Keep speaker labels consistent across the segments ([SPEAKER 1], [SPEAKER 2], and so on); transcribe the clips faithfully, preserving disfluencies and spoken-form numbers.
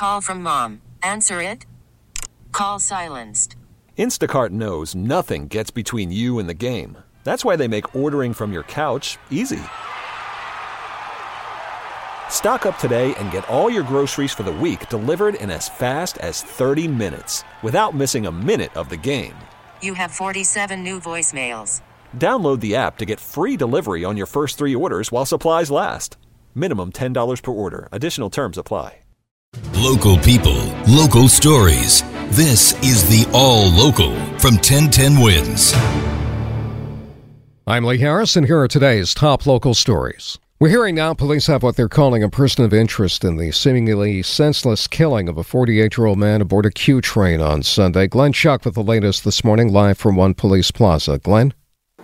[SPEAKER 1] Call from mom. Answer it. Call silenced.
[SPEAKER 2] Instacart knows nothing gets between you and the game. That's why they make ordering from your couch easy. Stock up today and get all your groceries for the week delivered in as fast as thirty minutes without missing a minute of the game.
[SPEAKER 1] You have forty-seven new voicemails.
[SPEAKER 2] Download the app to get free delivery on your first three orders while supplies last. Minimum ten dollars per order. Additional terms apply.
[SPEAKER 3] Local people, local stories. This is the All Local from ten ten Wins.
[SPEAKER 4] I'm Lee Harris, and here are today's top local stories. We're hearing now police have what they're calling a person of interest in the seemingly senseless killing of a forty-eight-year-old man aboard a Q train on Sunday. Glenn Schuck with the latest this morning, live from One Police Plaza. Glenn?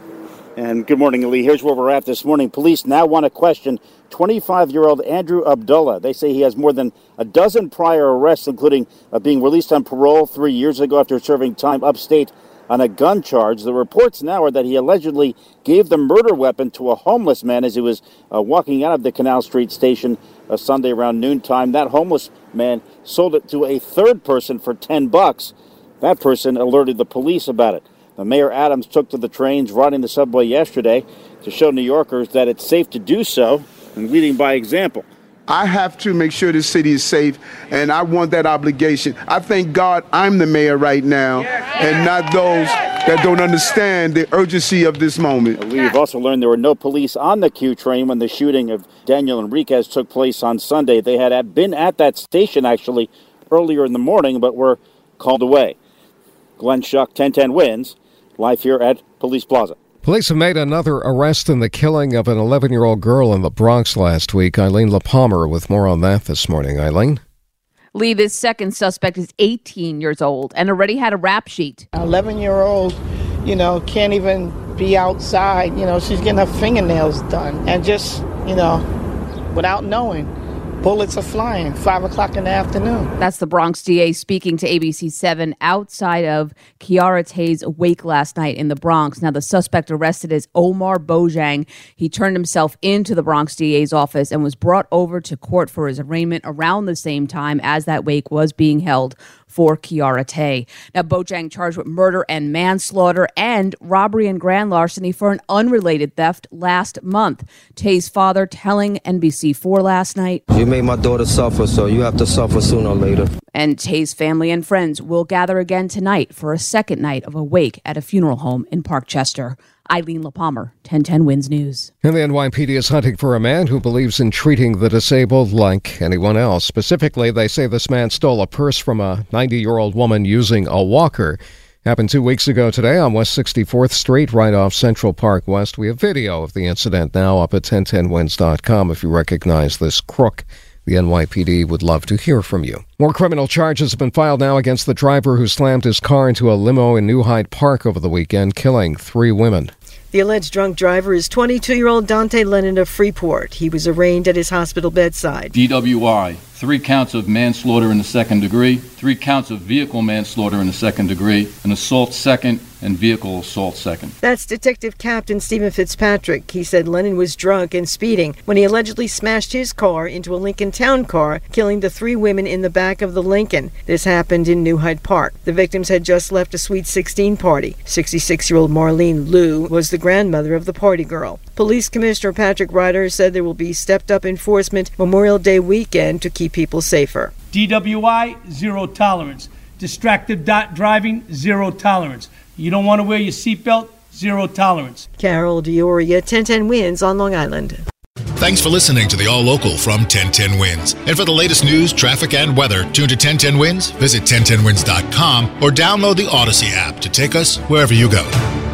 [SPEAKER 5] And good morning, Lee. Here's where we're at this morning. Police now want to question twenty-five-year-old Andrew Abdullah. They say he has more than a dozen prior arrests, including uh, being released on parole three years ago after serving time upstate on a gun charge. The reports now are that he allegedly gave the murder weapon to a homeless man as he was uh, walking out of the Canal Street station uh, Sunday around noontime. That homeless man sold it to a third person for ten bucks. That person alerted the police about it. The Mayor Adams took to the trains riding the subway yesterday to show New Yorkers that it's safe to do so and leading by example.
[SPEAKER 6] I have to make sure this city is safe, and I want that obligation. I thank God I'm the mayor right now, and not those that don't understand the urgency of this moment.
[SPEAKER 5] We've also learned there were no police on the Q train when the shooting of Daniel Enriquez took place on Sunday. They had been at that station, actually, earlier in the morning, but were called away. Glenn Schuck, ten ten Wins, live here at Police Plaza.
[SPEAKER 4] Police have made another arrest in the killing of an eleven-year-old girl in the Bronx last week. Eileen LaPalmer with more on that this morning. Eileen?
[SPEAKER 7] Lee, this second suspect is eighteen years old and already had a rap sheet.
[SPEAKER 8] eleven-year-old, you know, can't even be outside. You know, she's getting her fingernails done. And just, you know, without knowing, bullets are flying, five o'clock in the afternoon.
[SPEAKER 7] That's the Bronx D A speaking to A B C seven outside of Kiara Tay's wake last night in the Bronx. Now, the suspect arrested is Omar Bojang. He turned himself into the Bronx D A's office and was brought over to court for his arraignment around the same time as that wake was being held for Kiara Tay. Now, Bojang charged with murder and manslaughter and robbery and grand larceny for an unrelated theft last month. Tay's father telling N B C four last night,
[SPEAKER 9] "You made my daughter suffer, so you have to suffer sooner or later."
[SPEAKER 7] And Tay's family and friends will gather again tonight for a second night of a wake at a funeral home in Parkchester. Eileen LaPalmer, ten ten Wins News.
[SPEAKER 4] And the N Y P D is hunting for a man who believes in treating the disabled like anyone else. Specifically, they say this man stole a purse from a ninety-year-old woman using a walker. Happened two weeks ago today on West sixty-fourth Street, right off Central Park West. We have video of the incident now up at ten ten wins dot com if you recognize this crook. The N Y P D would love to hear from you. More criminal charges have been filed now against the driver who slammed his car into a limo in New Hyde Park over the weekend, killing three women.
[SPEAKER 10] The alleged drunk driver is twenty-two-year-old Dante Lennon of Freeport. He was arraigned at his hospital bedside.
[SPEAKER 11] D W I, three counts of manslaughter in the second degree, three counts of vehicle manslaughter in the second degree, an assault second, and vehicle assault second.
[SPEAKER 10] That's Detective Captain Stephen Fitzpatrick. He said Lennon was drunk and speeding when he allegedly smashed his car into a Lincoln Town car, killing the three women in the back of the Lincoln. This happened in New Hyde Park. The victims had just left a Sweet sixteen party. sixty-six-year-old Marlene Liu was the grandmother of the party girl. Police Commissioner Patrick Ryder said there will be stepped-up enforcement Memorial Day weekend to keep people safer.
[SPEAKER 12] D W I, zero tolerance. Distracted driving, zero tolerance. You don't want to wear your seatbelt, zero tolerance.
[SPEAKER 10] Carol Dioria, ten ten Wins on Long Island.
[SPEAKER 3] Thanks for listening to the All Local from ten ten Wins. And for the latest news, traffic, and weather, tune to ten ten Wins, visit ten ten wins dot com, or download the Odyssey app to take us wherever you go.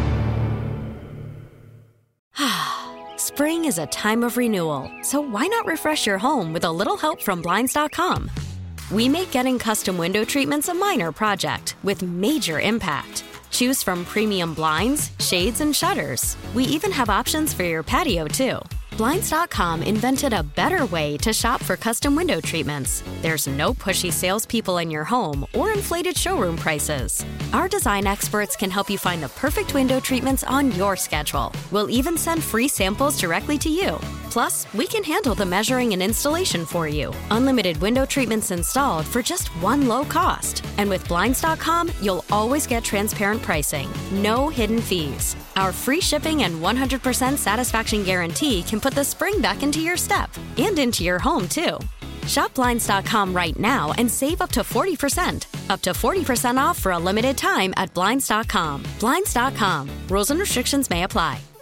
[SPEAKER 13] Spring is a time of renewal, so why not refresh your home with a little help from Blinds dot com? We make getting custom window treatments a minor project with major impact. Choose from premium blinds, shades, and shutters. We even have options for your patio, too. Blinds dot com invented a better way to shop for custom window treatments. There's no pushy salespeople in your home or inflated showroom prices. Our design experts can help you find the perfect window treatments on your schedule. We'll even send free samples directly to you. Plus, we can handle the measuring and installation for you. Unlimited window treatments installed for just one low cost. And with Blinds dot com, you'll always get transparent pricing, no hidden fees. Our free shipping and one hundred percent satisfaction guarantee can put the spring back into your step and into your home, too. Shop Blinds dot com right now and save up to forty percent. Up to forty percent off for a limited time at Blinds dot com. Blinds dot com. Rules and restrictions may apply.